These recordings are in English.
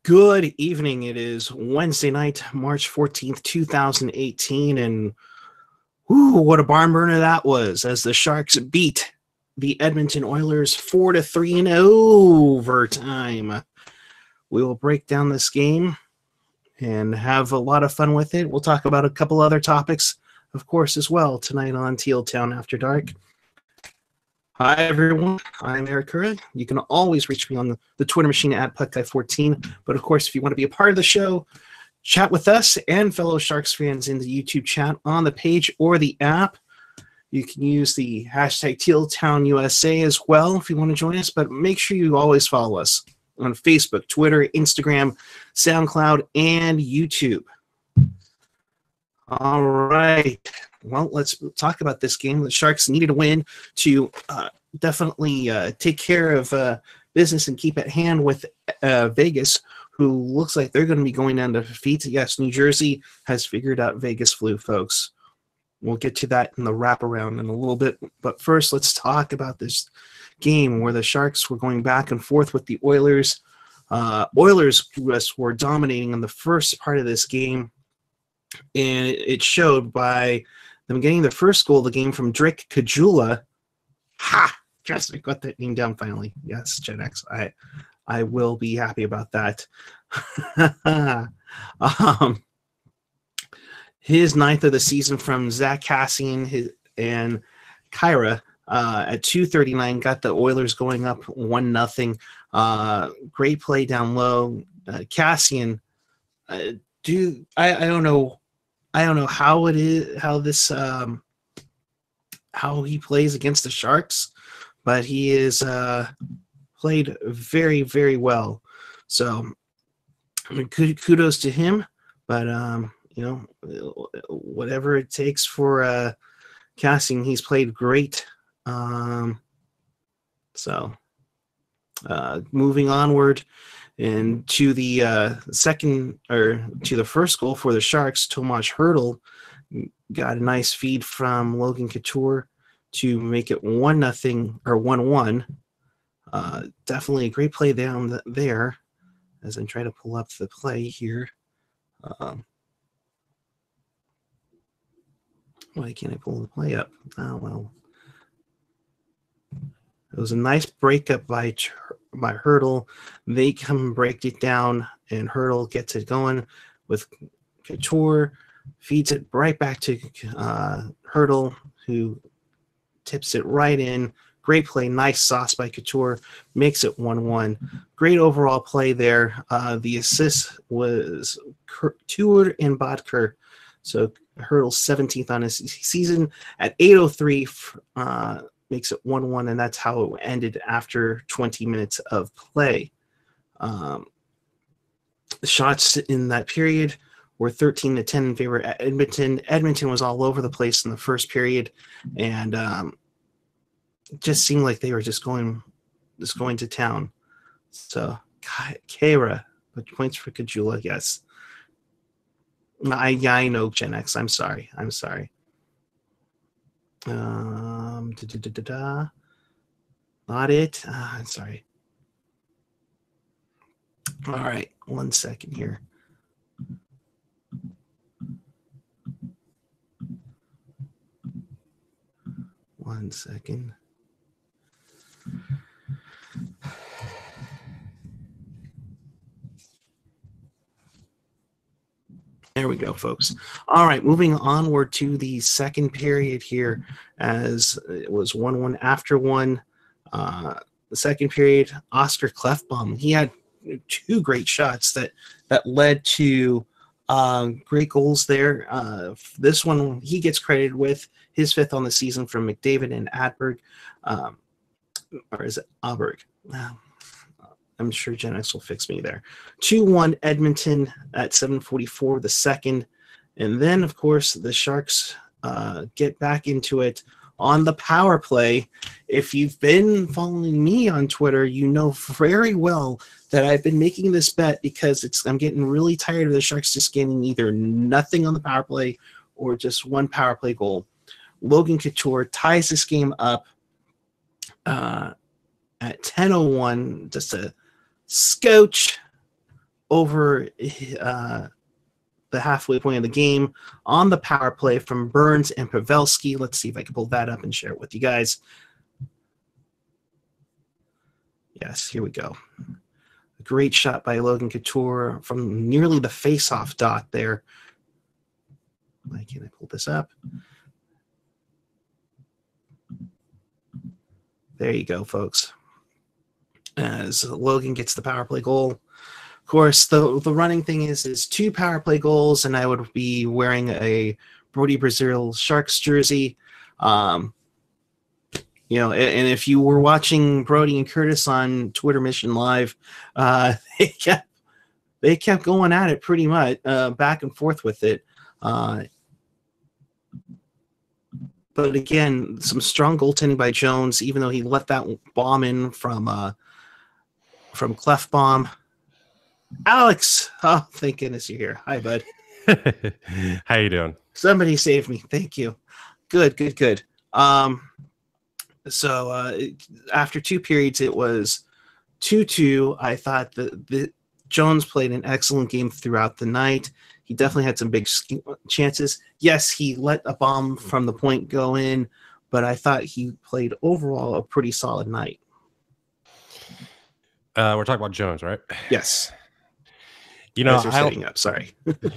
Good evening. It is Wednesday night, March 14th, 2018, and what a barn burner that was as the Sharks beat the Edmonton Oilers 4-3 in overtime. We will break down this game and have a lot of fun with it. We'll talk about a couple other topics, of course, as well tonight on Teal Town After Dark. Hi, everyone. I'm Eric Curra. You can always reach me on the Twitter machine at PuckGuy14. But, of course, if you want to be a part of the show, chat with us and fellow Sharks fans in the YouTube chat on the page or the app. You can use the hashtag TealTownUSA as well if you want to join us. But make sure you always follow us on Facebook, Twitter, Instagram, SoundCloud, and YouTube. All right. Well, let's talk about this game. The Sharks needed a win to definitely take care of business and keep at hand with Vegas, who looks like they're going to be going down to defeat. Yes, New Jersey has figured out Vegas flu, folks. We'll get to that in the wraparound in a little bit. But first, let's talk about this game where the Sharks were going back and forth with the Oilers. Oilers were dominating in the first part of this game, and it showed by them getting the first goal of the game from Drake Caggiula. Ha! Yes, I got that name down finally. Yes, Gen X. I will be happy about that. His ninth of the season from Zach Kassian and Kyra at 2:39 got the Oilers going up 1-0. Great play down low. Kassian, I don't know. I don't know how it is, how he plays against the Sharks, but he is played very, very well. So, kudos to him. But whatever it takes for casting, he's played great. Moving onward. And to the first goal for the Sharks, Tomas Hertl got a nice feed from Logan Couture to make it 1-0 or 1-1. Definitely a great play down there. As I'm trying to pull up the play here. Why can't I pull the play up? Oh well. It was a nice breakup by Hertl. They come and break it down, and Hertl gets it going with Couture, feeds it right back to Hertl, who tips it right in. Great play, nice sauce by Couture, makes it 1-1. Great overall play there. The assist was Couture and Bodker, so Hertl's 17th on his season at 8:03. Makes it 1-1, and that's how it ended after 20 minutes of play. The shots in that period were 13-10 in favor of Edmonton. Edmonton was all over the place in the first period, and it just seemed like they were just going to town. So, Kara, but points for Caggiula, yes. I know, Gen X. I'm sorry. Not it. I'm sorry. All right, 1 second here. One second. There we go, folks. All right, moving onward to the second period here, as it was 1-1 after one. The second period, Oscar Klefbom, he had two great shots that led to great goals there. This one he gets credited with his fifth on the season from McDavid and Adberg. Or is it Aberg? I'm sure Gen X will fix me there. 2-1 Edmonton at 7:44 the second. And then, of course, the Sharks get back into it on the power play. If you've been following me on Twitter, you know very well that I've been making this bet because I'm getting really tired of the Sharks just getting either nothing on the power play or just one power play goal. Logan Couture ties this game up at 10:01, just a scotch over the halfway point of the game on the power play from Burns and Pavelski. Let's see if I can pull that up and share it with you guys. Yes, here we go. A great shot by Logan Couture from nearly the face-off dot there. Why can't I pull this up? There you go, folks. As Logan gets the power play goal. Of course, the running thing is 2 power play goals, and I would be wearing a Brody Brazil Sharks jersey. You know, and if you were watching Brody and Curtis on Twitter Mission Live, they kept going at it pretty much, back and forth with it. But again, some strong goaltending by Jones, even though he let that bomb in from Klefbom. Alex, oh, thank goodness you're here. Hi, bud. How you doing? Somebody saved me. Thank you. Good. So after 2 periods, it was 2-2. I thought that Jones played an excellent game throughout the night. He definitely had some big chances. Yes, he let a bomb from the point go in, but I thought he played overall a pretty solid night. We're talking about Jones, right? Yes. You know, setting up. Sorry.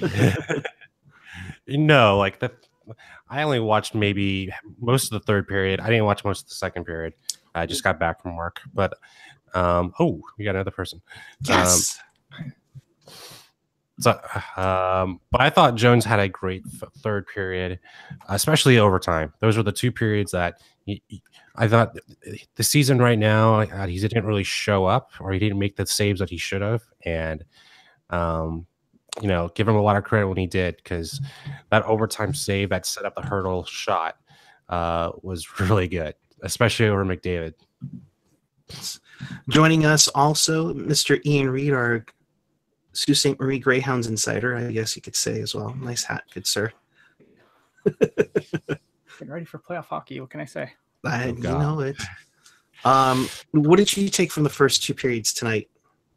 Like that. I only watched maybe most of the third period. I didn't watch most of the second period. I just got back from work. But we got another person. Yes. But I thought Jones had a great third period, especially overtime. Those were the 2 periods that I thought the season right now, he didn't really show up, or he didn't make the saves that he should have. And, give him a lot of credit when he did, because that overtime save that set up the hurdle shot was really good, especially over McDavid. Joining us also, Mr. Ian Reed, our Sault Ste. Marie Greyhounds insider, I guess you could say as well. Nice hat, good sir. Getting ready for playoff hockey. What can I say? You know it. What did you take from the first 2 periods tonight?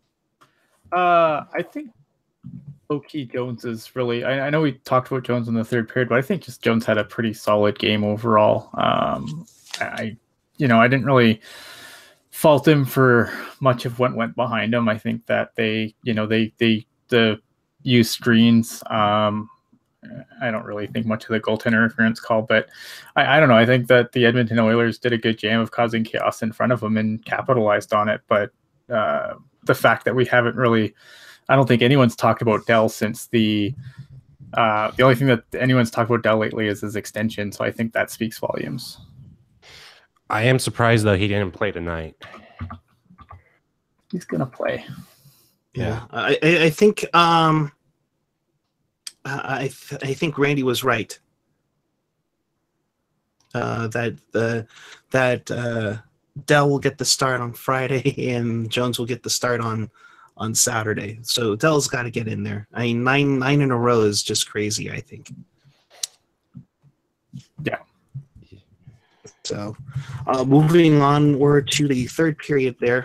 I think low-key Jones is really. I know we talked about Jones in the third period, but I think just Jones had a pretty solid game overall. I didn't really fault him for much of what went behind him. I think that they use screens. I don't really think much of the goaltender interference call, but I don't know. I think that the Edmonton Oilers did a good job of causing chaos in front of them and capitalized on it. But the fact that we haven't really, I don't think anyone's talked about Dell since the only thing that anyone's talked about Dell lately is his extension. So I think that speaks volumes. I am surprised though he didn't play tonight. He's gonna play. Yeah, I think I think Randy was right. That Dell will get the start on Friday and Jones will get the start on Saturday. So Dell's got to get in there. I mean, nine in a row is just crazy, I think. Yeah. So moving onward to the third period there.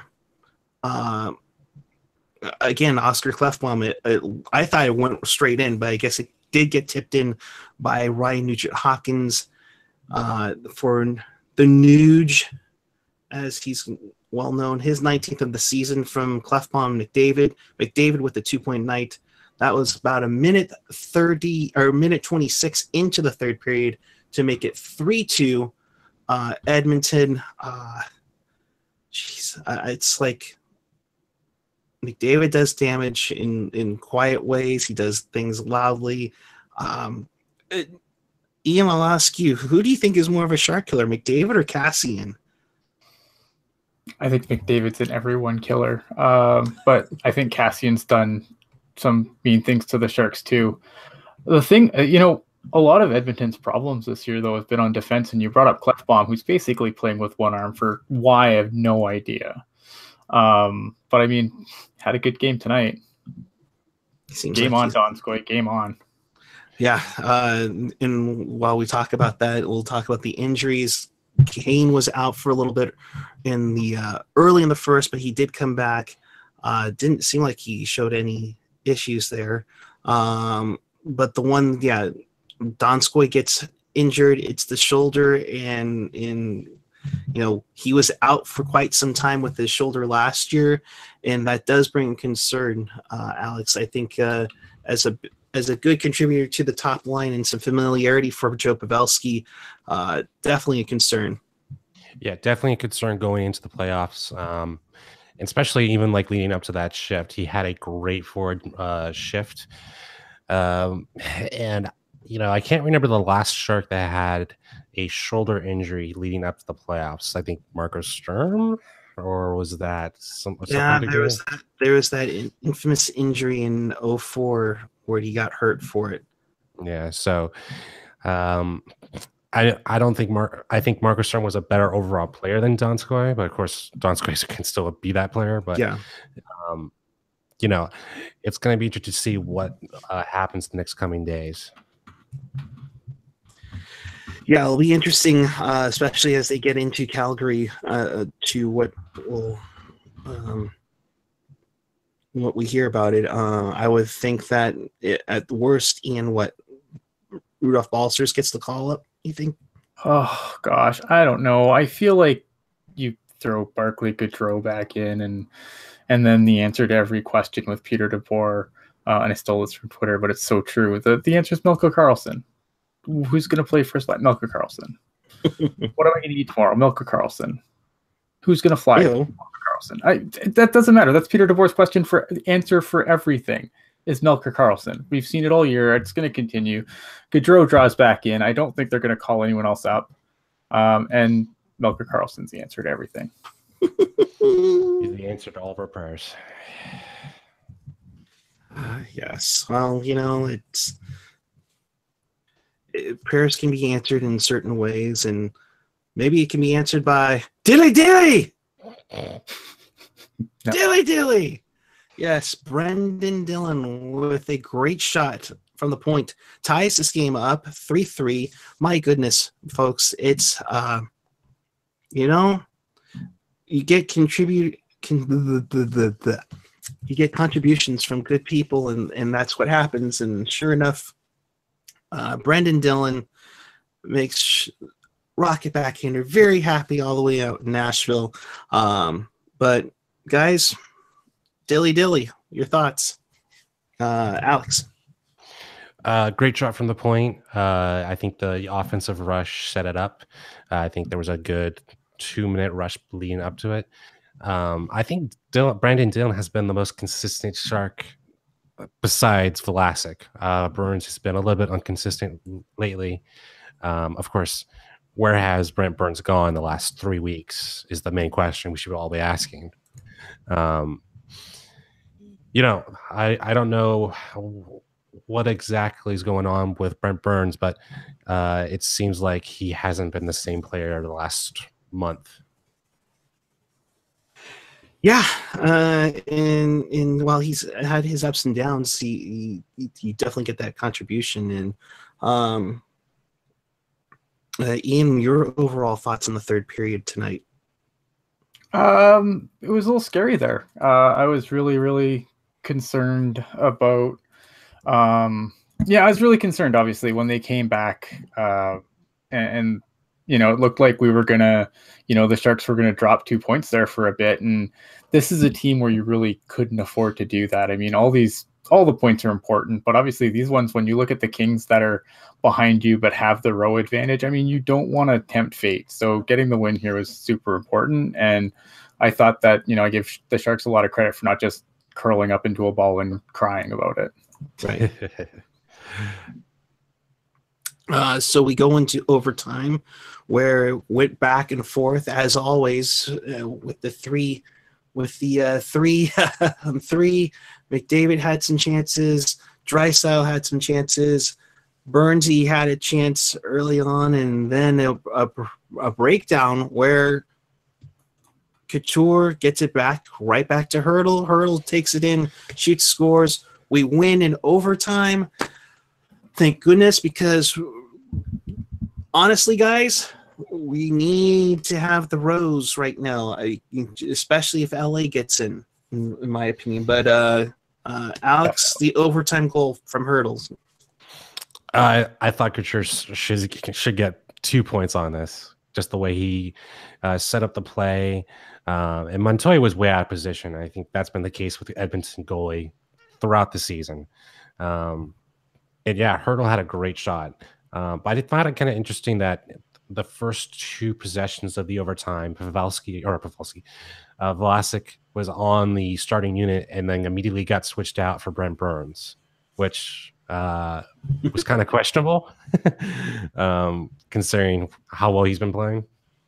Again, Oscar Klefbom, I thought it went straight in, but I guess it did get tipped in by Ryan Nugent-Hopkins for the Nuge, as he's well known. His 19th of the season from Klefbom. McDavid with the 2-point night. That was about a minute 30 or minute 26 into the third period to make it 3-2. Edmonton. It's like McDavid does damage in quiet ways. He does things loudly. Ian, I'll ask you, who do you think is more of a shark killer, McDavid or Kassian? I think McDavid's an everyone killer, but I think Kassian's done some mean things to the Sharks too. The thing, a lot of Edmonton's problems this year, though, have been on defense, and you brought up Klefbom, who's basically playing with one arm for why, I have no idea. But I mean, had a good game tonight. Game on, Donskoy. Game on. Yeah. And while we talk about that, we'll talk about the injuries. Kane was out for a little bit in the early in the first, but he did come back. Didn't seem like he showed any issues there. But the one, yeah, Donskoy gets injured. It's the shoulder, and he was out for quite some time with his shoulder last year, and that does bring concern, Alex. I think as a good contributor to the top line and some familiarity for Joe Pavelski, definitely a concern. Yeah, definitely a concern going into the playoffs. Especially even like leading up to that shift, he had a great forward shift. And I can't remember the last Shark that had a shoulder injury leading up to the playoffs. I think Marcus Sturm, or was that some? Yeah, there was that infamous injury in 2004 where he got hurt for it. Yeah, so I don't think I think Marcus Sturm was a better overall player than Donskoy, but of course Donskoy can still be that player. But yeah. It's going to be interesting to see what happens the next coming days. Yeah, it'll be interesting, especially as they get into Calgary, to what we hear about it. I would think that at the worst, Rudolph Balcers gets the call up, you think? Oh, gosh, I don't know. I feel like you throw Barclay Goodrow back in, and then the answer to every question with Peter DeBoer, and I stole this from Twitter, but it's so true. The answer is Milko Karlsson. Who's going to play first line? Milko Karlsson. What am I going to eat tomorrow? Milko Karlsson. Who's going to fly? Milko Karlsson. That doesn't matter. That's Peter DeBoer's question for answer for everything is Milko Karlsson. We've seen it all year. It's going to continue. Gaudreau draws back in. I don't think they're going to call anyone else up. And Milko Karlsson's the answer to everything. He's the answer to all of our prayers. Yes. Well, prayers can be answered in certain ways, and maybe it can be answered by Dilly! No. Dilly! Yes, Brendan Dillon with a great shot from the point ties this game up 3-3. My goodness, folks, it's you get contributions from good people, and that's what happens. And sure enough, Brendan Dillon makes Rocket Backhander very happy all the way out in Nashville. But guys, Dilly, your thoughts, Alex? Great shot from the point. I think the offensive rush set it up. I think there was a good 2-minute rush leading up to it. I think Brandon Dillon has been the most consistent Shark besides Vlasic. Burns has been a little bit inconsistent lately. Of course, where has Brent Burns gone the last 3 weeks is the main question we should all be asking. I don't know what exactly is going on with Brent Burns, but it seems like he hasn't been the same player the last month. Yeah, and while he's had his ups and downs, you definitely get that contribution. And Ian, your overall thoughts on the third period tonight? It was a little scary there. I was really, really concerned about. I was really concerned, obviously, when they came back, and it looked like we were gonna, the Sharks were gonna drop 2 points there for a bit, and this is a team where you really couldn't afford to do that. I mean, all the points are important, but obviously these ones, when you look at the Kings that are behind you but have the row advantage, I mean, you don't want to tempt fate. So getting the win here was super important, and I thought that I give the Sharks a lot of credit for not just curling up into a ball and crying about it. Right. So we go into overtime, where it went back and forth as always with the three. McDavid had some chances. Draisaitl had some chances. Burnsy had a chance early on, and then a breakdown where Couture gets it right back to Hurdle. Hurdle takes it in, shoots, scores. We win in overtime. Thank goodness, because honestly, guys, we need to have the Rose right now, especially if LA gets in. in my opinion. But Alex, the overtime goal from Hurdles. I thought Couture should get 2 points on this. Just the way he set up the play. And Montoya was way out of position. I think that's been the case with the Edmonton goalie throughout the season. And yeah, Hurdle had a great shot. But I did find it kind of interesting that the first 2 possessions of the overtime, Vlasic was on the starting unit and then immediately got switched out for Brent Burns, which was kind of questionable considering how well he's been playing.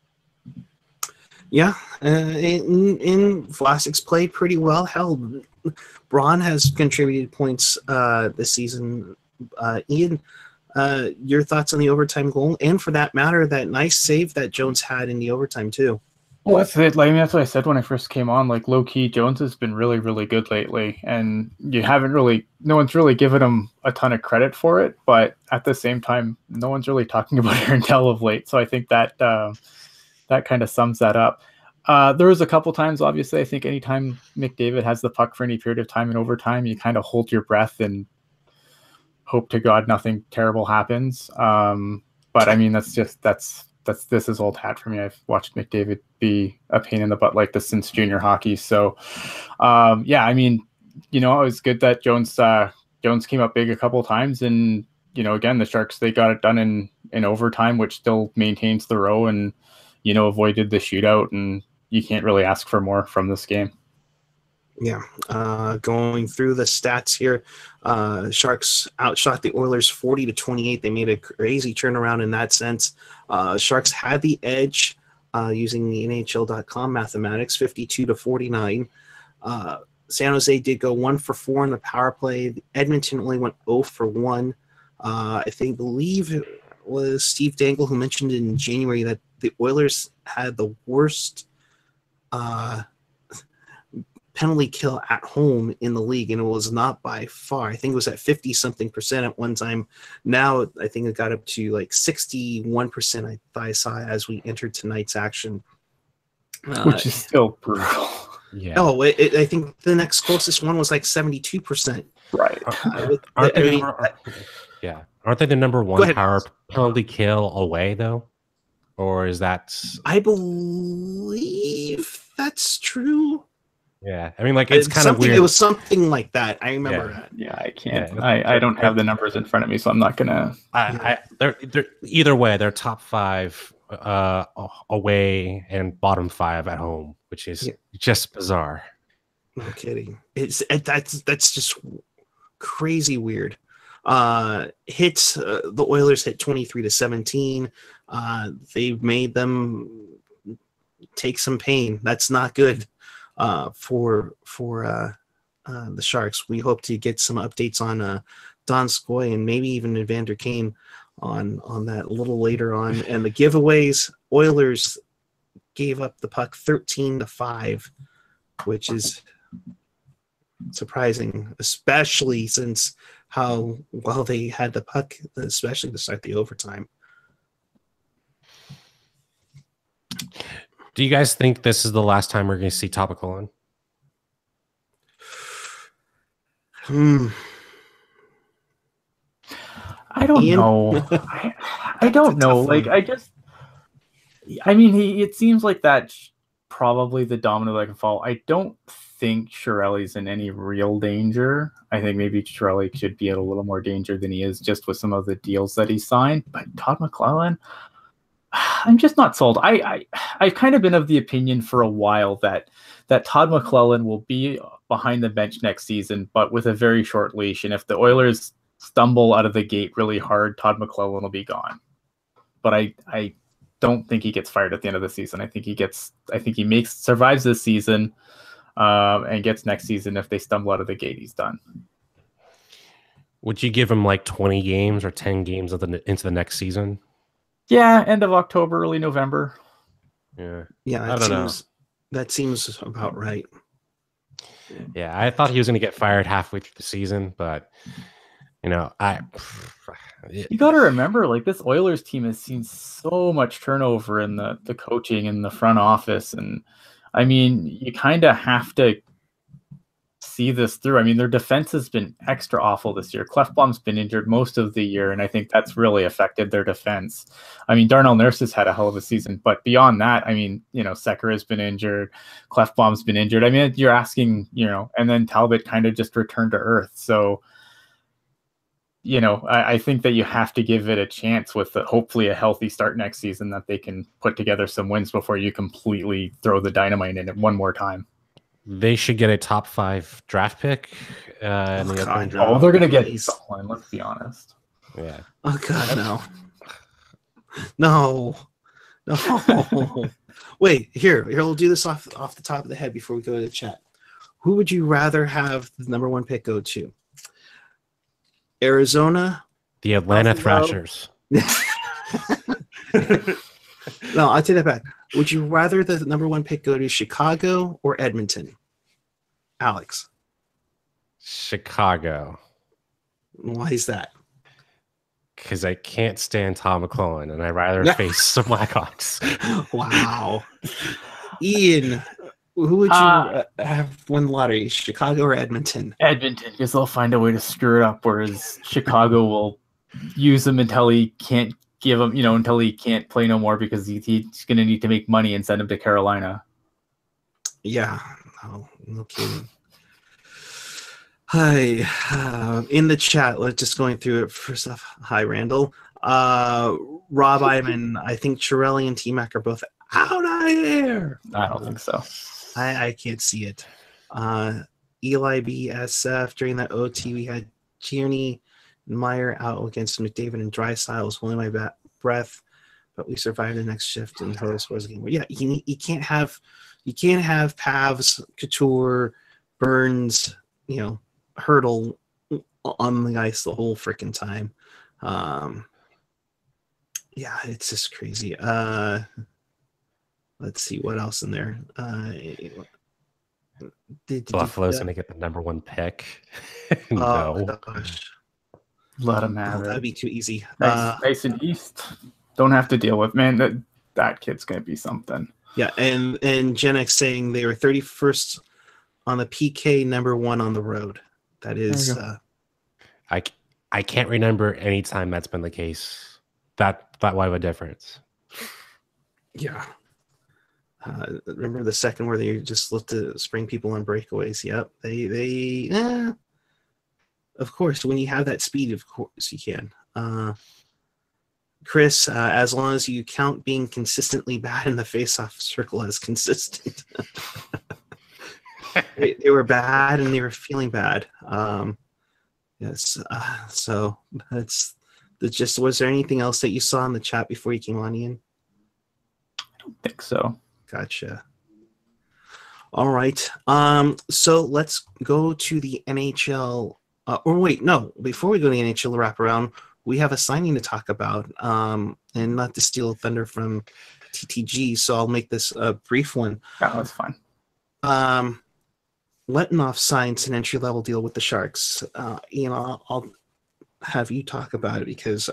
Yeah, in Vlasic's played pretty well. Hell, Braun has contributed points this season. Ian, your thoughts on the overtime goal, and for that matter, that nice save that Jones had in the overtime too. Well, that's it. Like, I mean, that's what I said when I first came on. Like, low key, Jones has been really, really good lately, and no one's really given him a ton of credit for it. But at the same time, no one's really talking about Aaron Dell of late. So I think that that kind of sums that up. There was a couple times, obviously, I think anytime McDavid has the puck for any period of time in overtime, you kind of hold your breath and hope to God nothing terrible happens. But I mean, this is old hat for me. I've watched McDavid be a pain in the butt like this since junior hockey. So yeah, I mean, it was good that Jones came up big a couple of times, and again, the Sharks, they got it done in overtime, which still maintains the row and avoided the shootout, and you can't really ask for more from this game. Yeah, going through the stats here, Sharks outshot the Oilers 40-28. They made a crazy turnaround in that sense. Sharks had the edge using the NHL.com mathematics, 52-49. San Jose did go 1 for 4 in the power play. Edmonton only went 0 for 1. I believe it was Steve Dangle who mentioned in January that the Oilers had the worst penalty kill at home in the league, and it was not by far. I think it was at 50-something% at one time. Now I think it got up to like 61%. I saw as we entered tonight's action, which is still brutal. Yeah. Oh, I think the next closest one was like 72%. Right. Aren't they the number one power penalty kill away though? Or is that? I believe that's true. Yeah, I mean, like it's kind of weird. It was something like that. I remember that. Yeah, I can't. I don't have the numbers in front of me, so I'm not gonna. They're either way. They're top 5 away and bottom 5 at home, which is just bizarre. No kidding. That's just crazy weird. Hits. The Oilers hit 23-17. They've made them take some pain. That's not good. For the Sharks. We hope to get some updates on Donskoy and maybe even Evander Kane on that a little later on. And the giveaways, Oilers gave up the puck 13-5, which is surprising, especially since how well they had the puck, especially to start the overtime. Do you guys think this is the last time we're going to see Topical on? I don't know. I don't know. Like, it seems like that's probably the domino that can fall. I don't think Chiarelli's in any real danger. I think maybe Chiarelli should be in a little more danger than he is just with some of the deals that he signed. But Todd McLellan, I'm just not sold. I've kind of been of the opinion for a while that Todd McLellan will be behind the bench next season, but with a very short leash. And if the Oilers stumble out of the gate really hard, Todd McLellan will be gone. But I don't think he gets fired at the end of the season. I think he survives this season and gets next season. If they stumble out of the gate, he's done. Would you give him like 20 games or 10 games into the next season? Yeah, end of October, early November. Yeah, that seems about right. Yeah, I thought he was going to get fired halfway through the season, but you got to remember, like, this Oilers team has seen so much turnover in the coaching and the front office, and I mean, you kind of have to see this through. I mean, their defense has been extra awful this year. Clefbaum's been injured most of the year, and I think that's really affected their defense. I mean, Darnell Nurse has had a hell of a season, but beyond that, I mean, Secker has been injured, Clefbaum's been injured. I mean, you're asking, and then Talbot kind of just returned to earth. So, I think that you have to give it a chance with hopefully a healthy start next season, that they can put together some wins before you completely throw the dynamite in it one more time. They should get a top 5 draft pick. They're going to get someone, let's be honest. Yeah. Oh, God, no. No. Wait, here, we'll do this off the top of the head before we go to the chat. Who would you rather have the number 1 pick go to? Arizona? The Atlanta Buffalo? Thrashers. No, I'll take that back. Would you rather the number 1 pick go to Chicago or Edmonton? Alex. Chicago. Why is that? Because I can't stand Tom McClellan, and I'd rather face the Blackhawks. Wow. Ian, who would you have win the lottery, Chicago or Edmonton? Edmonton, because they'll find a way to screw it up, whereas Chicago will use him until he can't give him, until he can't play no more, because he's going to need to make money and send him to Carolina. Yeah, no kidding. Hi, in the chat, let's just going through it first off. Hi, Randall. Rob Iman, I think Chiarelli and T-Mac are both out of here. I don't think so. I can't see it. Eli BSF, during that OT, we had Tierney and Meyer out against McDavid and Drysdale. Was holding my breath, but we survived the next shift and Hodos was a game. Yeah, you can't have Pavs, Couture, Burns, Hurdle on the ice the whole freaking time. Yeah, it's just crazy. Let's see what else in there. Buffalo's going to get the number 1 pick. No. No. Gosh. Let him have it. That'd be too easy. Nice and East. Don't have to deal with, man. That kid's going to be something. Yeah, and Gen X saying they were 31st on the PK, number 1 on the road. That is... I can't remember any time that's been the case. That wide of a difference. Yeah. Remember the second where they just looked to spring people on breakaways? Yep. They of course, when you have that speed, of course you can. Chris, as long as you count being consistently bad in the face-off circle as consistent. they were bad and they were feeling bad. Yes. So that's the gist. Was there anything else that you saw in the chat before you came on, Ian? I don't think so. Gotcha. All right. So let's go to the NHL. Or wait, no. Before we go to the NHL wraparound, we have a signing to talk about. And not to steal thunder from TTG, so I'll make this a brief one. Yeah, that's fine. Letinoff signs an entry-level deal with the Sharks. I'll have you talk about it because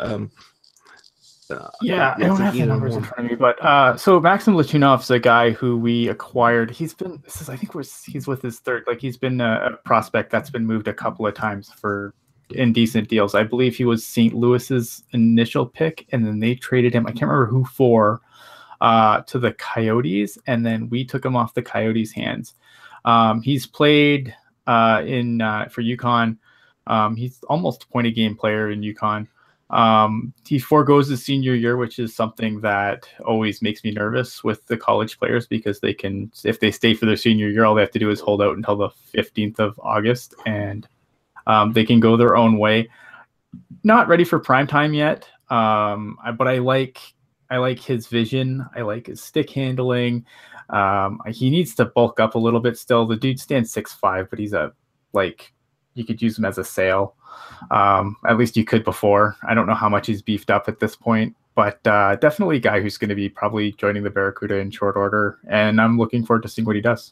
I don't have the numbers in front of me, but so Maxim Latunov's a guy who we acquired. He's with his third, he's been a prospect that's been moved a couple of times for indecent deals. I believe he was St. Louis's initial pick, and then they traded him. I can't remember who for, to the Coyotes, and then we took him off the Coyotes' hands. He's played for UConn. He's almost a point-a-game player in UConn. He forgoes his senior year, which is something that always makes me nervous with the college players, because they can, if they stay for their senior year, all they have to do is hold out until the 15th of August, and they can go their own way. Not ready for prime time yet, but I like his vision. I like his stick handling. He needs to bulk up a little bit still. The dude stands 6'5", but he's you could use him as a sail. At least you could before. I don't know how much he's beefed up at this point, but definitely a guy who's going to be probably joining the Barracuda in short order, and I'm looking forward to seeing what he does.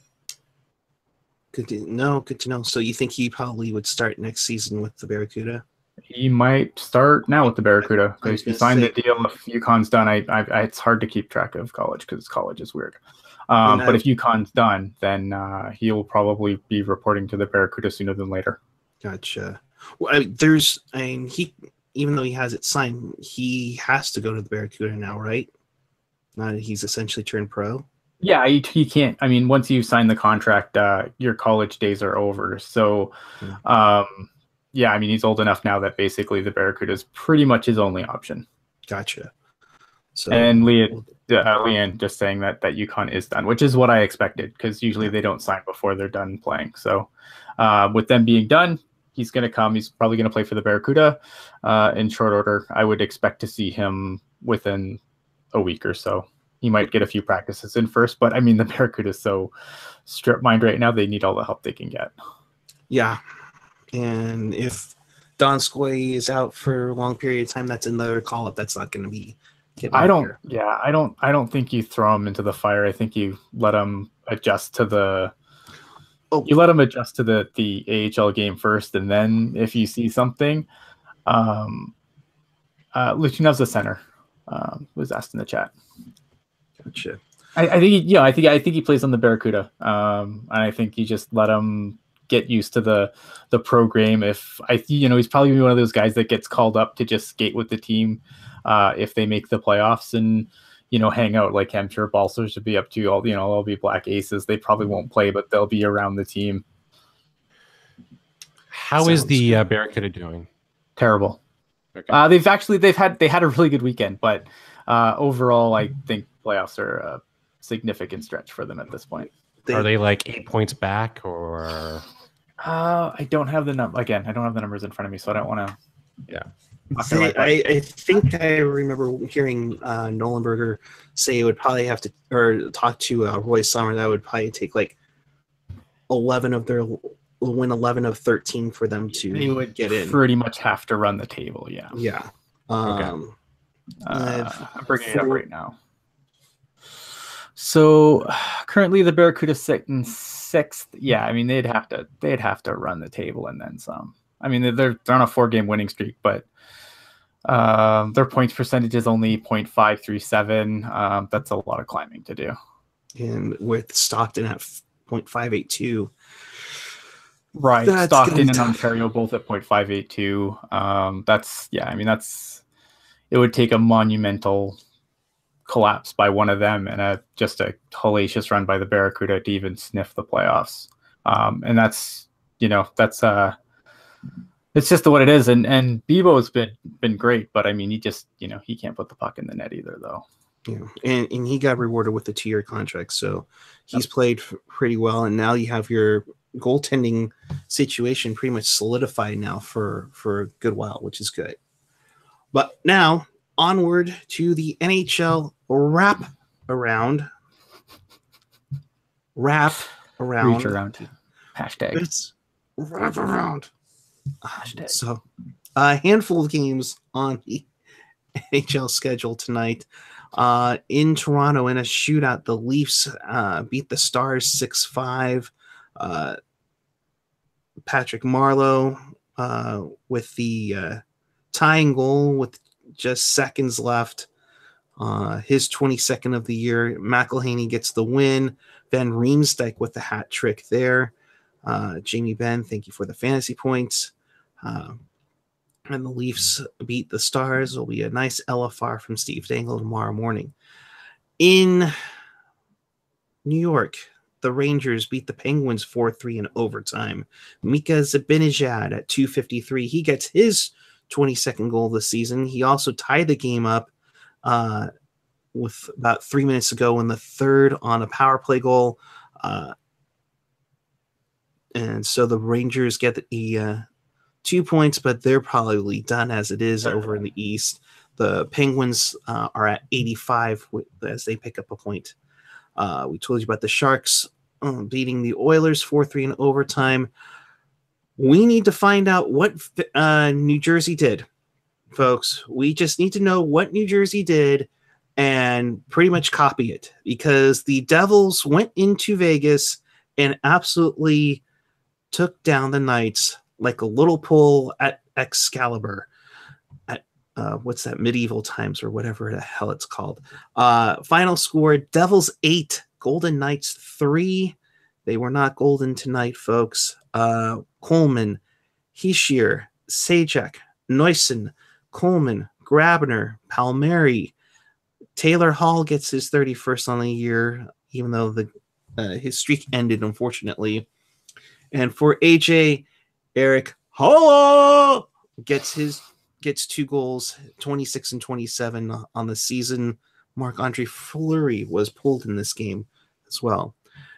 Good to know. So you think he probably would start next season with the Barracuda? He might start now with the Barracuda because he signed the deal. If UConn's done, it's hard to keep track of college because college is weird. But if UConn's done, then he'll probably be reporting to the Barracuda sooner than later. Gotcha. Well, he, even though he has it signed, he has to go to the Barracuda now, right? Now that he's essentially turned pro. Yeah, he can't. I mean, once you sign the contract, your college days are over. So, yeah, I mean, he's old enough now that basically the Barracuda is pretty much his only option. Gotcha. So, and Leanne just saying that UConn is done, which is what I expected, because usually they don't sign before they're done playing. So with them being done, he's going to come. He's probably going to play for the Barracuda in short order. I would expect to see him within a week or so. He might get a few practices in first, but I mean, the Barracuda is so strip-mined right now, they need all the help they can get. Yeah. And if Donskoy is out for a long period of time, that's another call-up that's not going to be. I don't think you throw him into the fire. I think you let him adjust to the the AHL game first, and then if you see something, Lucinov's the center. Was asked in the chat. Gotcha. I think he plays on the Barracuda, and I think you just let him get used to the program. He's probably gonna be one of those guys that gets called up to just skate with the team if they make the playoffs and hang out. Like I'm sure Balsers would be up to all. They'll be Black Aces. They probably won't play, but they'll be around the team. How is the Barracuda doing? Terrible. Okay. They had a really good weekend, but overall, I think playoffs are a significant stretch for them at this point. Are they like 8 points back, or? I don't have the number again. I don't have the numbers in front of me, so I don't want to. Yeah. I think I remember hearing Nolenberger say it would probably have to, or talk to Roy Sommer, that would probably take like 11 of 13 for them to they would get in. Pretty much have to run the table, yeah. Yeah. I'm bringing it up right now. So currently the Barracuda sit in sixth. Yeah, I mean they'd have to run the table and then some. I mean they're on a 4-game winning streak, but their points percentage is only 0.537. That's a lot of climbing to do. And with Stockton at 0.582. Right. Stockton and Ontario both at 0.582. It would take a monumental collapse by one of them and just a hellacious run by the Barracuda to even sniff the playoffs. And it's just what it is. And Bebo's been great, but I mean, he just, he can't put the puck in the net either, though. Yeah, and he got rewarded with a 2-year contract, so he's played pretty well. And now you have your goaltending situation pretty much solidified now for a good while, which is good. But now onward to the NHL wrap around. Reach around. Hashtag. It's wrap around. So a handful of games on the NHL schedule tonight. In Toronto, in a shootout, the Leafs beat the Stars 6-5. Patrick Marleau with the tying goal with just seconds left. His 22nd of the year. McElhaney gets the win. Van Riemsdyk with the hat trick there. Jamie Benn, thank you for the fantasy points. And the Leafs beat the Stars. It'll be a nice LFR from Steve Dangle tomorrow morning. In New York, the Rangers beat the Penguins 4-3 in overtime. Mika Zibanejad at 2:53. He gets his 22nd goal of the season. He also tied the game up with about 3 minutes ago in the third on a power play goal. And so the Rangers get the 2 points, but they're probably done as it is over in the East. The Penguins are at 85 as they pick up a point. We told you about the Sharks beating the Oilers 4-3 in overtime. We need to find out what New Jersey did, folks. We just need to know what New Jersey did and pretty much copy it, because the Devils went into Vegas and absolutely took down the Knights like a little pull at Excalibur at what's that, medieval times or whatever the hell it's called. Final score, Devils 8, Golden Knights 3. They were not golden tonight, folks. Coleman, Hischier, Sajak, Neusen, Coleman, Grabner, Palmieri. Taylor Hall gets his 31st on the year, even though his streak ended, unfortunately. And for AJ, Eric Hall gets 2 goals, 26 and 27 on the season. Marc-Andre Fleury was pulled in this game as well.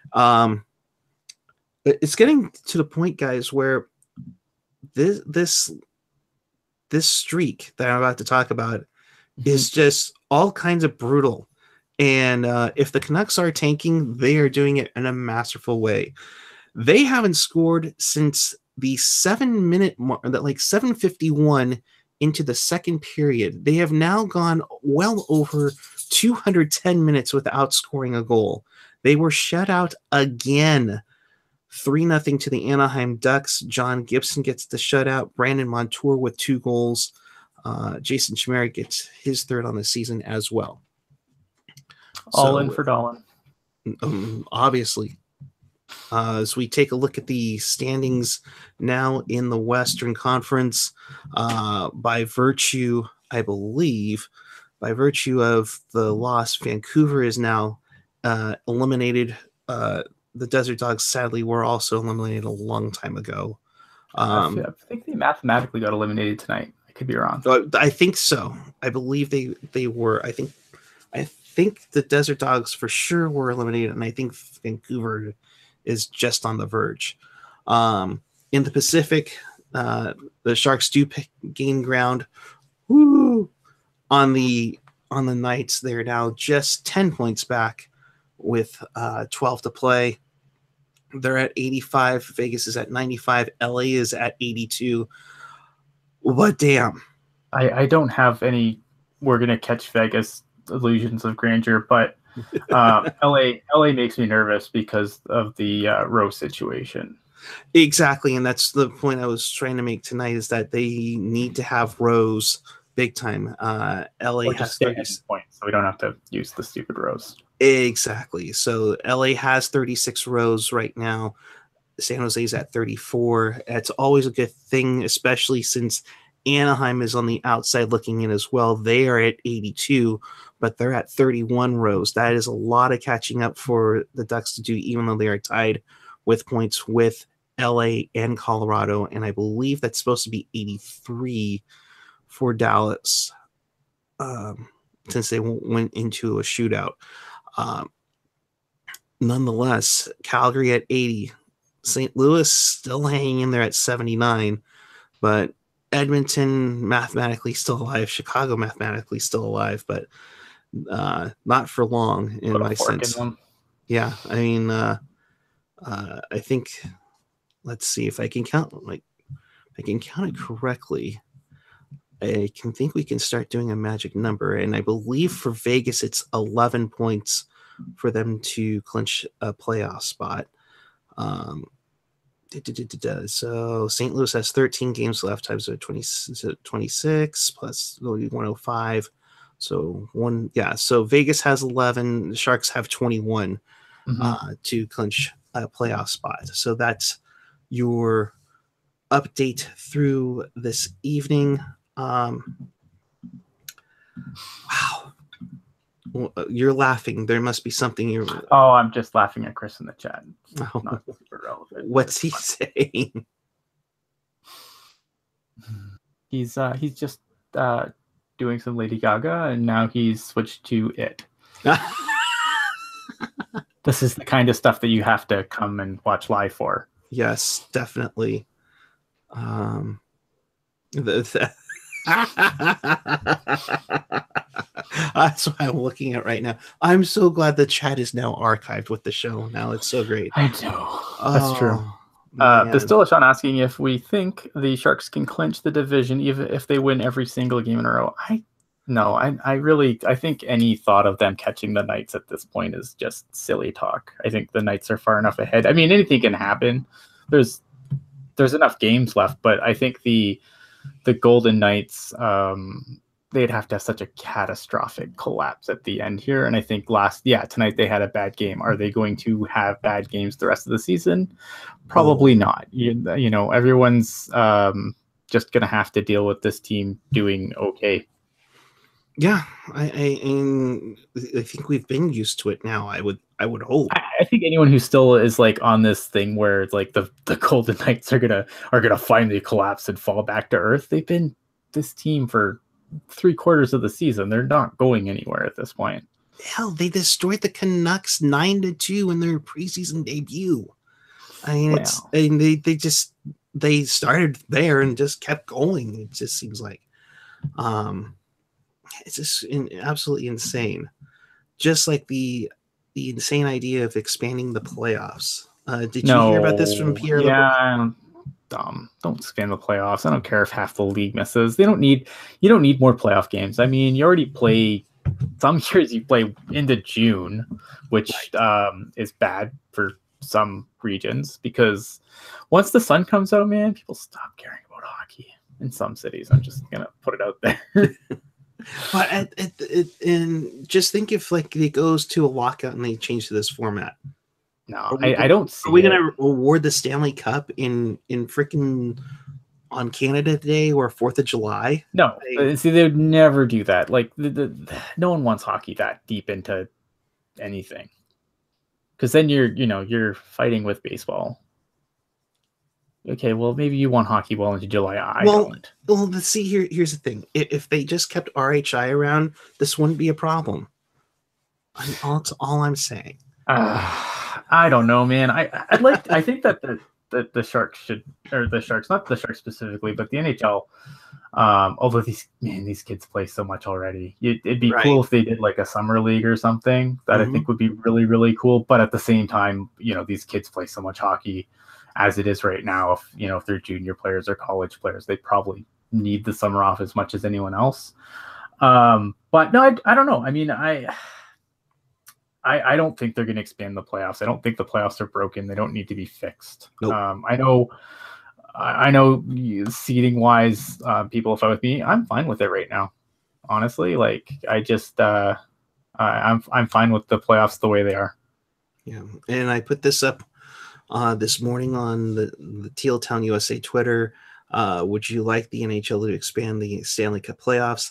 It's getting to the point, guys, where this streak that I'm about to talk about is just all kinds of brutal. And if the Canucks are tanking, they are doing it in a masterful way. They haven't scored since the 7-minute mark, like 7:51 into the second period. They have now gone well over 210 minutes without scoring a goal. They were shut out again. 3-0 to the Anaheim Ducks. John Gibson gets the shutout. Brandon Montour with 2 goals. Jason Chimera gets his 3rd on the season as well. All in for Dolan. Obviously. As we take a look at the standings now in the Western Conference, by virtue of the loss, Vancouver is now eliminated. The Desert Dogs, sadly, were also eliminated a long time ago. I think they mathematically got eliminated tonight. I could be wrong. I think so. I believe they were. I think the Desert Dogs for sure were eliminated, and I think Vancouver is just on the verge. In the Pacific, the Sharks do gain ground. Woo! On the Knights, they're now just 10 points back with 12 to play. They're at 85. Vegas is at 95. LA is at 82. But damn. I don't have any we're going to catch Vegas illusions of grandeur, but LA makes me nervous because of the Rose situation. Exactly, and that's the point I was trying to make tonight, is that they need to have Rose big time. LA has 30 points, so we don't have to use the stupid Rose. Exactly. So LA has 36 Rose right now. San Jose's at 34. It's always a good thing, especially since Anaheim is on the outside looking in as well. They are at 82, but they're at 31 Rose. That is a lot of catching up for the Ducks to do, even though they are tied with points with LA and Colorado. And I believe that's supposed to be 83 for Dallas, since they went into a shootout. Nonetheless, Calgary at 80. St. Louis still hanging in there at 79, but Edmonton mathematically still alive. Chicago mathematically still alive, but not for long in my sense. Yeah, I mean, I think, let's see if I can count. Like, if I can count it correctly, I can think we can start doing a magic number, and I believe for Vegas it's 11 points for them to clinch a playoff spot. So St. Louis has 13 games left, times 26 plus 105. So so Vegas has 11. The Sharks have 21 to clinch a playoff spot. So that's your update through this evening. Wow. You're laughing. There must be something you're... Oh, I'm just laughing at Chris in the chat. It's not super relevant. What's he saying? He's just doing some Lady Gaga, and now he's switched to It. This is the kind of stuff that you have to come and watch live for. Yes, definitely. That's what I'm looking at right now. I'm so glad the chat is now archived with the show. Now it's so great. I know. That's true. There's still a Sean asking if we think the Sharks can clinch the division even if they win every single game in a row. I think any thought of them catching the Knights at this point is just silly talk. I think the Knights are far enough ahead. I mean, anything can happen. There's enough games left, but I think the Golden Knights they'd have to have such a catastrophic collapse at the end here. And I think tonight they had a bad game. Are they going to have bad games the rest of the season? Probably not. You know, everyone's just going to have to deal with this team doing okay. Yeah, I think we've been used to it now. I would hope. I think anyone who still is like on this thing where it's like the Golden Knights are gonna finally collapse and fall back to earth. They've been this team for 3/4 of the season. They're not going anywhere at this point. Hell, they destroyed the Canucks 9-2 in their preseason debut. I mean, they started there and just kept going. It just seems like, it's just absolutely insane. Just like the insane idea of expanding the playoffs. Did you hear about this from Pierre? Yeah, dumb. Don't expand the playoffs. I don't care if half the league misses. You don't need more playoff games. I mean, you already play. Some years you play into June, which is bad for some regions because once the sun comes out, man, people stop caring about hockey in some cities. I'm just gonna put it out there. But and just think if like it goes to a lockout and they change to this format. No, I don't see. Are we going to award the Stanley Cup in freaking on Canada Day or 4th of July? No, see, they would never do that. Like no one wants hockey that deep into anything, because then you're fighting with baseball. Okay, well, maybe you want hockey well into July. I don't. Well, let's see. Here's the thing. If they just kept RHI around, this wouldn't be a problem. That's all I'm saying. I don't know, man. I think that the Sharks should, or the Sharks, not the Sharks specifically, but the NHL. Although these kids play so much already, it'd be cool if they did like a summer league or something. That I think would be really, really cool. But at the same time, these kids play so much hockey as it is right now. If they're junior players or college players, they probably need the summer off as much as anyone else. But no, I don't know. I mean, I don't think they're going to expand the playoffs. I don't think the playoffs are broken. They don't need to be fixed. Nope. I know seeding wise, people fight with me. I'm fine with it right now. Honestly, like I just, I'm fine with the playoffs the way they are. Yeah. And I put this up this morning on the Teal Town USA Twitter. Would you like the NHL to expand the Stanley Cup playoffs?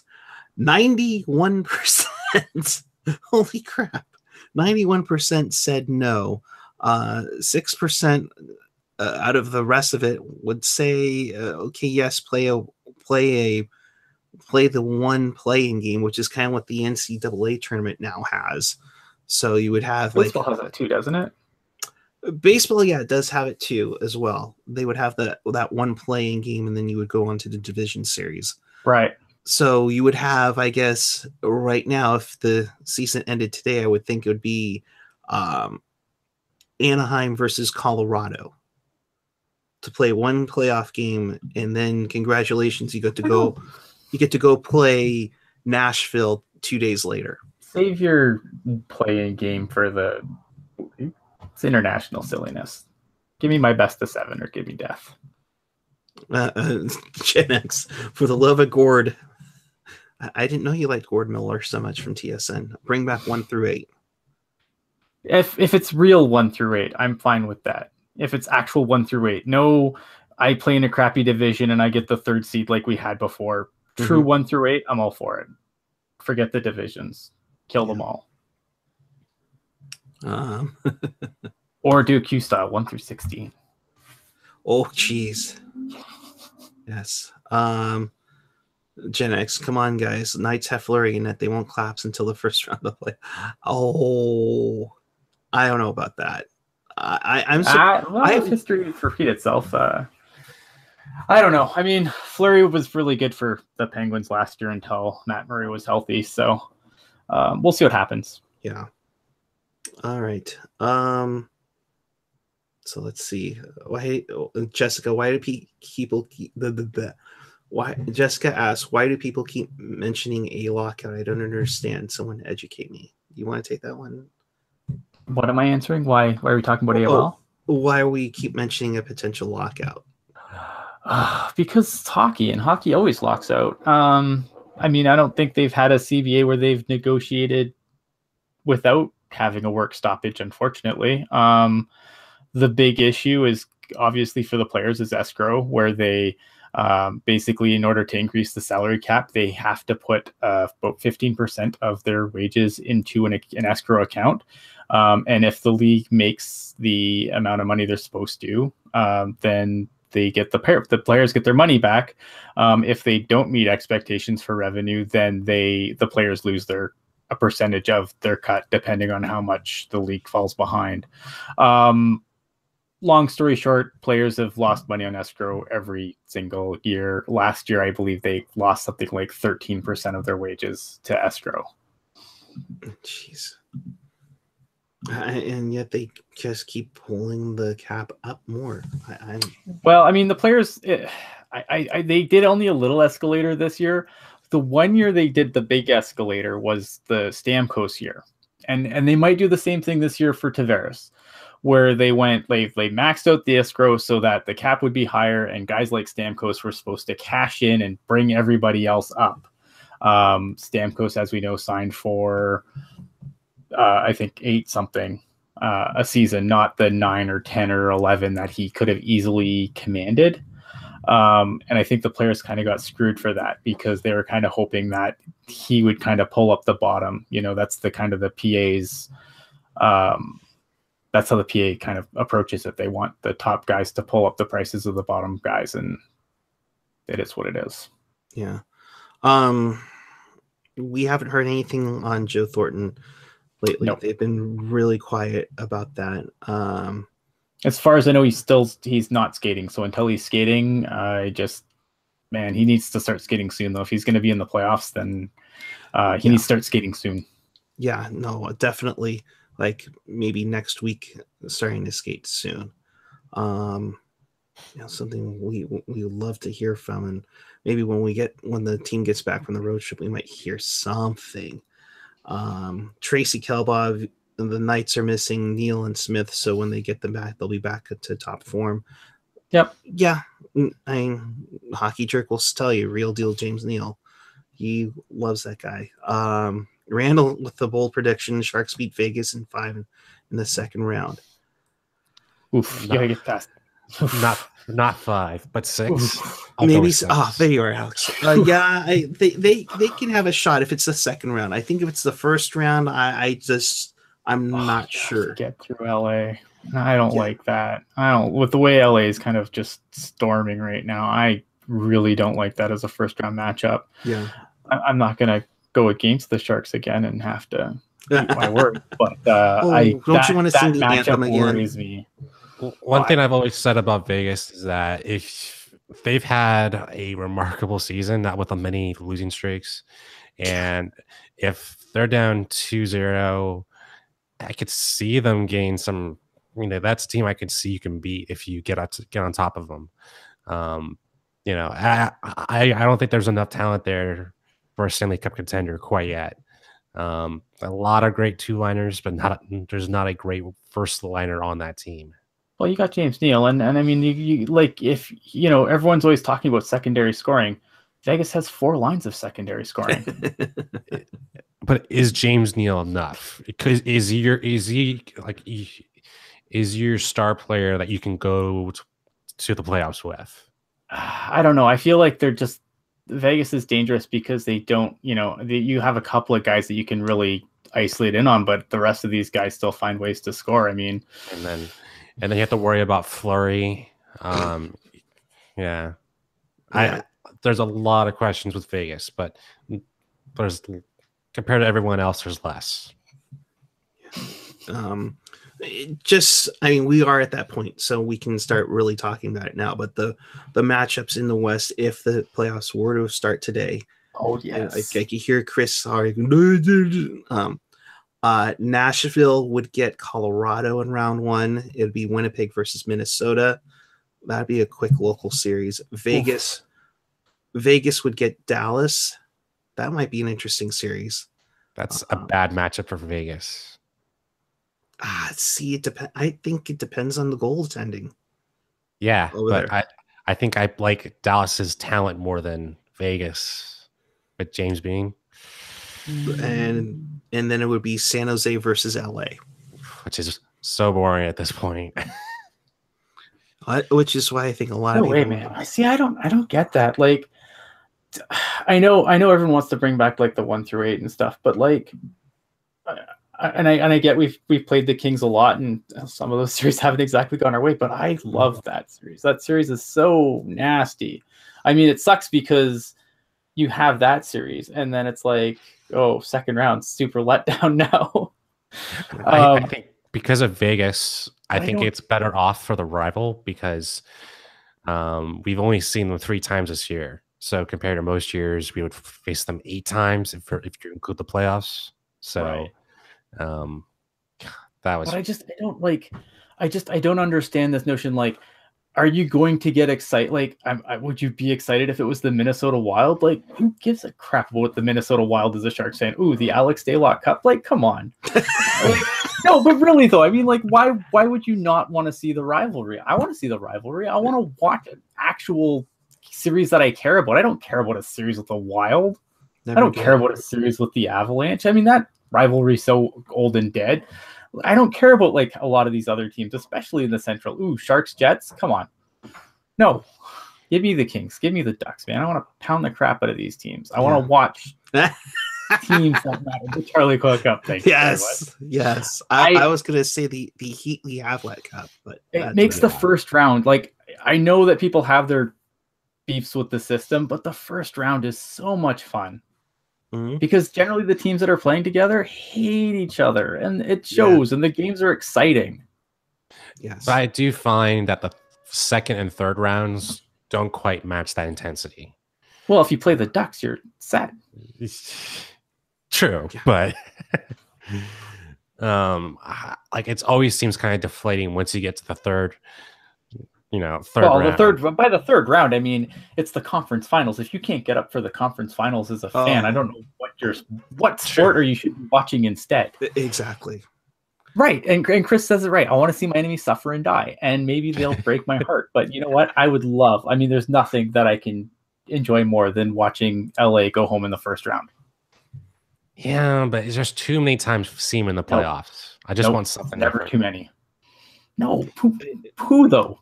91%. Holy crap. 91% said no. 6% out of the rest of it would say, okay, yes, play the one playing game, which is kind of what the NCAA tournament now has. So you would have baseball has that too, doesn't it? Baseball, yeah, it does have it too as well. They would have that one playing game, and then you would go on to the division series. Right. So you would have, I guess, right now, if the season ended today, I would think it would be Anaheim versus Colorado to play one playoff game, and then congratulations, you get to go play Nashville 2 days later. Save your playing game for it's international silliness. Give me my best of 7 or give me death. Gen X, for the love of Gord. I didn't know you liked Gord Miller so much from TSN. Bring back 1 through 8. If it's real 1 through 8, I'm fine with that. If it's actual 1 through 8, no, I play in a crappy division and I get the 3rd seed like we had before. True 1 through 8, I'm all for it. Forget the divisions. Kill them all. Or do a Q style 1 through 16. Oh, jeez. Yes. Gen X, come on, guys. Knights have flurry in it. They won't collapse until the first round of play. Oh, I don't know about that. If history repeat itself. I don't know. I mean, flurry was really good for the Penguins last year until Matt Murray was healthy. So we'll see what happens. Yeah. All right. So let's see. Jessica, why do people keep why? Jessica asks, why do people keep mentioning a lockout? I don't understand. Someone educate me. You want to take that one? What am I answering? Why are we talking about AOL? Why we keep mentioning a potential lockout? Because it's hockey, and hockey always locks out. I mean, I don't think they've had a CBA where they've negotiated without having a work stoppage, unfortunately. The big issue is obviously for the players is escrow, where they basically, in order to increase the salary cap, they have to put about 15% of their wages into an escrow account. And if the league makes the amount of money they're supposed to, then they get the players get their money back. If they don't meet expectations for revenue, then the players lose a percentage of their cut, depending on how much the league falls behind. Long story short, players have lost money on escrow every single year. Last year, I believe they lost something like 13% of their wages to escrow. Jeez. And yet they just keep pulling the cap up more. Well, I mean, the players, they did only a little escalator this year. The one year they did the big escalator was the Stamkos year, and they might do the same thing this year for Tavares, where they maxed out the escrow so that the cap would be higher, and guys like Stamkos were supposed to cash in and bring everybody else up. Stamkos, as we know, signed for I think 8 something a season, not the 9 or 10 or 11 that he could have easily commanded. And I think the players kind of got screwed for that because they were kind of hoping that he would kind of pull up the bottom. You know, that's the kind of the PA's, that's how the PA kind of approaches it. They want the top guys to pull up the prices of the bottom guys, and it is what it is. Yeah. We haven't heard anything on Joe Thornton lately. Nope. They've been really quiet about that. As far as I know, he's not skating. So until he's skating, he needs to start skating soon, though. If he's going to be in the playoffs, then he needs to start skating soon. Yeah, no, definitely. Like maybe next week, starting to skate soon. Something we love to hear from, and maybe when the team gets back from the road trip, we might hear something. Tracy Kelbov, the Knights are missing Neal and Smith, so when they get them back, they'll be back to top form. Yep. Yeah, I mean, Hockey Jerk will tell you, real deal James Neal. He loves that guy. Randall with the bold prediction: Sharks beat Vegas in 5 in the second round. Oof, you gotta get past. Not 5, but 6. Maybe. There you are, Alex. They can have a shot if it's the second round. I think if it's the first round, I'm not sure. Get through LA. I don't like that. I don't, with the way LA is kind of just storming right now. I really don't like that as a first round matchup. Yeah, I'm not gonna go against the Sharks again and have to eat my word. But you want to see the anthem again? Worries me. One thing I've always said about Vegas is that if they've had a remarkable season, not with the many losing streaks, and if they're down 2-0, I could see them gain some. That's a team I could see you can beat if you get on top of them. I don't think there's enough talent there for a Stanley Cup contender quite yet. A lot of great 2-liners, but there's not a great first liner on that team. Well, you got James Neal, and I mean, you like, if everyone's always talking about secondary scoring. Vegas has 4 lines of secondary scoring. But is James Neal enough? Because is he your star player that you can go to the playoffs with? I don't know. I feel like Vegas is dangerous because they don't. You have a couple of guys that you can really isolate in on, but the rest of these guys still find ways to score. I mean, and then you have to worry about Fleury. There's a lot of questions with Vegas, but there's, compared to everyone else, there's less. We are at that point, so we can start really talking about it now. But the matchups in the West, if the playoffs were to start today, oh yes, I can hear Chris already. Nashville would get Colorado in round 1. It'd be Winnipeg versus Minnesota. That'd be a quick local series. Vegas would get Dallas. That might be an interesting series. That's a bad matchup for Vegas. It depends. I think it depends on the goaltending. Yeah, but I think I like Dallas's talent more than Vegas. with James Bean, and then it would be San Jose versus LA, which is so boring at this point. which is why I think a lot of No people. way, man. I don't get that. Like, I know everyone wants to bring back like the 1 through 8 and stuff, but like, I get we've played the Kings a lot, and some of those series haven't exactly gone our way. But I love that series. That series is so nasty. I mean, it sucks because you have that series, and then it's like, oh, second round, super letdown now. I think because of Vegas, I think it's better off for the rival because we've only seen them 3 times this year. So compared to most years, we would face them 8 times if you include the playoffs. So Right. That was. But I don't understand this notion. Like, are you going to get excited? Like, would you be excited if it was the Minnesota Wild? Like, who gives a crap about what the Minnesota Wild is a Sharks fan? Ooh, the Alex Daylock Cup. Like, come on. Like, no, but really though, I mean, like, why would you not want to see the rivalry? I want to see the rivalry. I want to watch an actual series that I care about. I don't care about a series with the Wild. I don't care about a series with the Avalanche. I mean, that rivalry's so old and dead. I don't care about like a lot of these other teams, especially in the Central. Ooh, Sharks, Jets. Come on. No, give me the Kings. Give me the Ducks, man. I want to pound the crap out of these teams. I want to watch teams that matter. The Charlie Coyle Cup thing. Yes. I was going to say the Heat Lee Havlat Cup, but it makes the first round. Like, I know that people have their beefs with the system, but the first round is so much fun. Because generally the teams that are playing together hate each other, and it shows, and the games are exciting. Yes, but I do find that the second and third rounds don't quite match that intensity. Well, if you play the Ducks, you're set. True, but like it always seems kind of deflating once you get to the third. Round. By the third round, I mean it's the conference finals. If you can't get up for the conference finals as a fan, I don't know what sport are you should be watching instead. Exactly. Right, and Chris says it right. I want to see my enemy suffer and die, and maybe they'll break my heart. But you know what? I would love. I mean, there's nothing that I can enjoy more than watching LA go home in the first round. Yeah, but it's just too many times we've seen them in the playoffs. I just want something. Never different. too many. No, who though?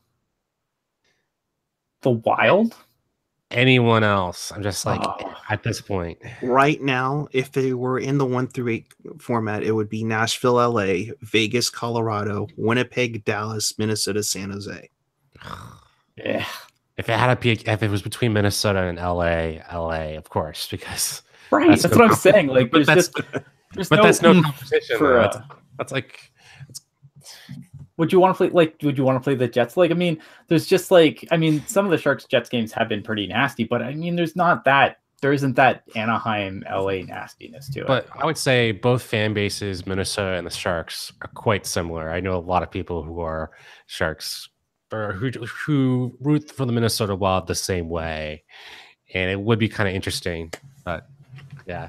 The Wild? Anyone else? I'm just like at this point. Right now, if they were in the 1 through 8 format, it would be Nashville, LA, Vegas, Colorado, Winnipeg, Dallas, Minnesota, San Jose. Yeah. If it was between Minnesota and LA, of course, because that's what I'm saying. Like, that's no competition. That's like. Would you want to play the Jets? Like, I mean, there's just like, I mean, some of the Sharks Jets games have been pretty nasty, but I mean, there isn't that Anaheim LA nastiness to it. But I would say both fan bases, Minnesota and the Sharks, are quite similar. I know a lot of people who are Sharks or who root for the Minnesota Wild the same way, and it would be kind of interesting. But yeah.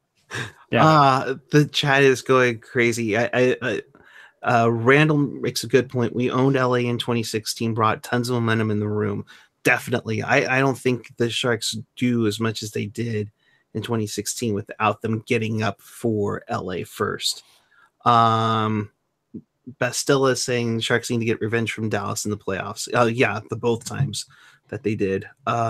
The chat is going crazy. Randall makes a good point. We owned LA in 2016, brought tons of momentum in the room. Definitely. I don't think the Sharks do as much as they did in 2016 without them getting up for LA first. Bastilla is saying the Sharks need to get revenge from Dallas in the playoffs. The both times that they did.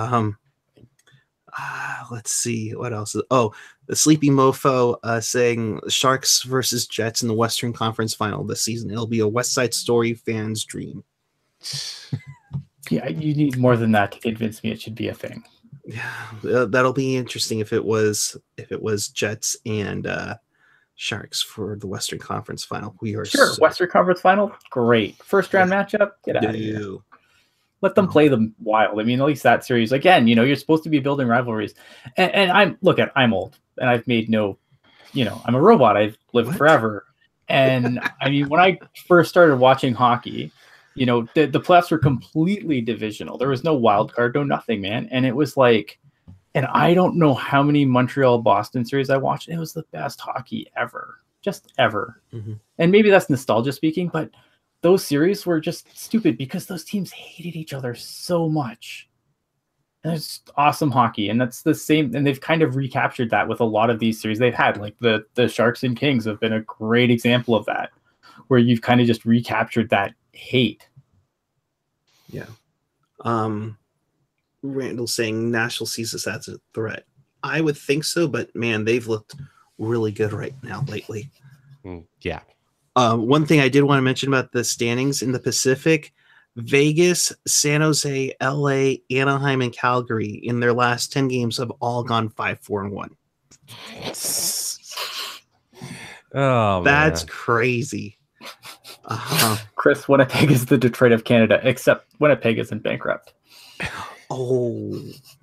Let's see what else. The Sleepy Mofo saying Sharks versus Jets in the Western Conference Final this season. It'll be a West Side Story fan's dream. Yeah, you need more than that to convince me it should be a thing. Yeah, that'll be interesting if it was Jets and Sharks for the Western Conference Final. We are Western Conference Final, great. First round matchup, get out of here. Let them play them wild. I mean, at least that series. Again, you're supposed to be building rivalries. And I'm old and I've made I'm a robot. I've lived forever. And I mean, when I first started watching hockey, the playoffs were completely divisional. There was no wild card, no nothing, man. And it was like, and I don't know how many Montreal-Boston series I watched. It was the best hockey ever, just ever. Mm-hmm. And maybe that's nostalgia speaking, but those series were just stupid because those teams hated each other so much. And it's awesome hockey, and that's the same. And they've kind of recaptured that with a lot of these series they've had. Like the Sharks and Kings have been a great example of that, where you've kind of just recaptured that hate. Yeah. Randall saying Nashville sees us as a threat. I would think so, but man, they've looked really good right now lately. Yeah. One thing I did want to mention about the standings in the Pacific: Vegas, San Jose, LA, Anaheim, and Calgary in their last 10 games have all gone 5-4-1. Oh, That's man. crazy. Chris, Winnipeg is the Detroit of Canada, except Winnipeg isn't bankrupt. Oh,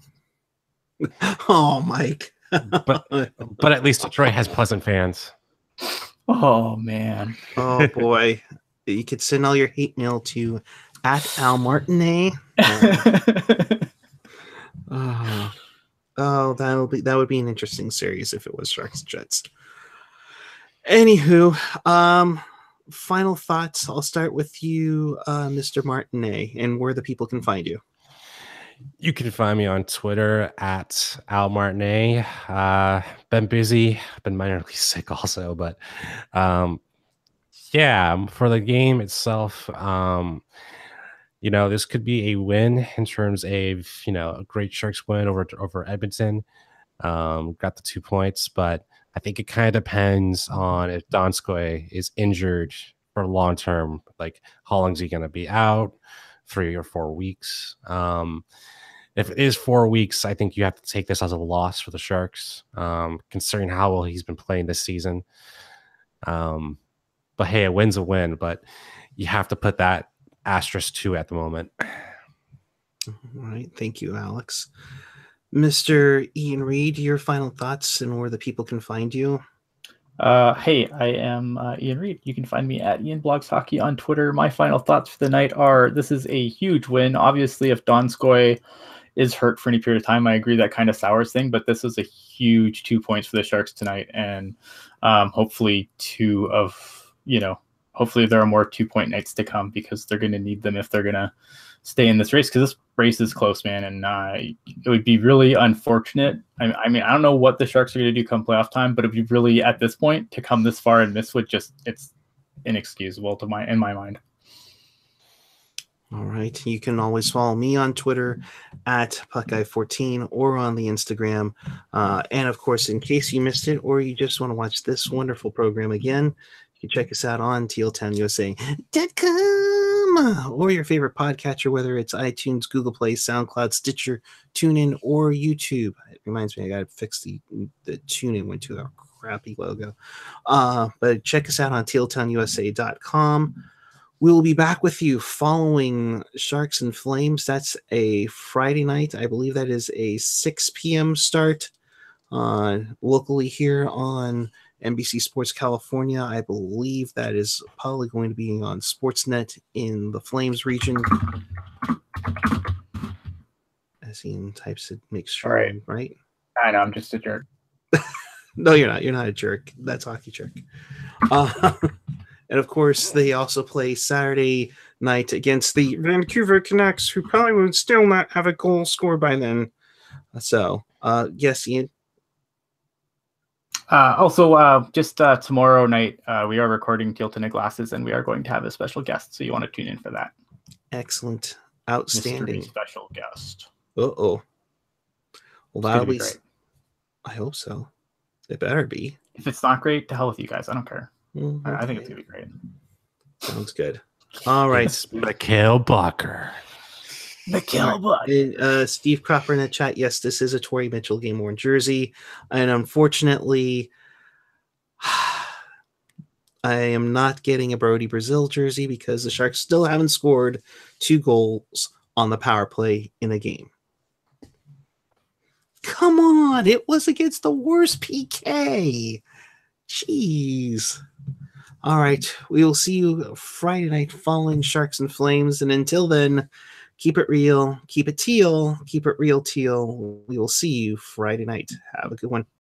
Mike. But at least Detroit has pleasant fans. Oh man. Oh boy. You could send all your hate mail to @AlMartinet. That would be an interesting series if it was Sharks Jets. Anywho, final thoughts. I'll start with you, Mr. Martinet, and where the people can find you. You can find me on Twitter @AlMartinet. Been busy, been minorly sick also, but yeah, for the game itself, this could be a win in terms of, a great Sharks win over Edmonton. Got the 2 points, but I think it kind of depends on if Donskoy is injured for long term. Like, how long is he going to be out? 3 or 4 weeks. If it is 4 weeks, I think you have to take this as a loss for the Sharks, considering how well he's been playing this season. But hey, a win's a win, but you have to put that asterisk 2 at the moment. All right. Thank you, Alex. Mr. Ian Reed, your final thoughts and where the people can find you. Hey, I am Ian Reed. You can find me at Ian Blogs Hockey on Twitter. My final thoughts for the night are: this is a huge win. Obviously, if Donskoy is hurt for any period of time, I agree that kind of sours thing, but this is a huge 2 points for the Sharks tonight. And hopefully hopefully there are more 2-point nights to come, because they're going to need them if they're going to stay in this race, because this race is close, man. And it would be really unfortunate. I mean, I don't know what the Sharks are going to do come playoff time, but it'd be really, at this point, to come this far and miss it's inexcusable in my mind. All right. You can always follow me on Twitter @PuckEye14 or on the Instagram. And of course, in case you missed it or you just want to watch this wonderful program again, you can check us out on TealTownUSA.com or your favorite podcatcher, whether it's iTunes, Google Play, SoundCloud, Stitcher, TuneIn, or YouTube. It reminds me, I got to fix the TuneIn went to a crappy logo. But check us out on TealTownUSA.com. We will be back with you following Sharks and Flames. That's a Friday night. I believe that is a 6 p.m. start locally here on NBC Sports California. I believe that is probably going to be on Sportsnet in the Flames region. As Ian types it, makes sure, right? I know, I'm just a jerk. No, you're not. You're not a jerk. That's Hockey Jerk. And of course, they also play Saturday night against the Vancouver Canucks, who probably would still not have a goal scored by then. So, yes, Ian. Just tomorrow night, we are recording Teal Tinted Glasses, and we are going to have a special guest, so you want to tune in for that. Excellent. Outstanding. Mystery special guest. Uh-oh. Well, that'll be great. I hope so. It better be. If it's not great, to hell with you guys. I don't care. Okay. I think it's going to be great. Sounds good. All right. Mikhail Bucker. Steve Cropper in the chat. Yes, this is a Torrey Mitchell game-worn jersey. And unfortunately, I am not getting a Brody Brazil jersey because the Sharks still haven't scored 2 goals on the power play in a game. Come on. It was against the worst PK. Jeez. All right. We will see you Friday night following Sharks and Flames. And until then, keep it real, keep it teal, keep it real teal. We will see you Friday night. Have a good one.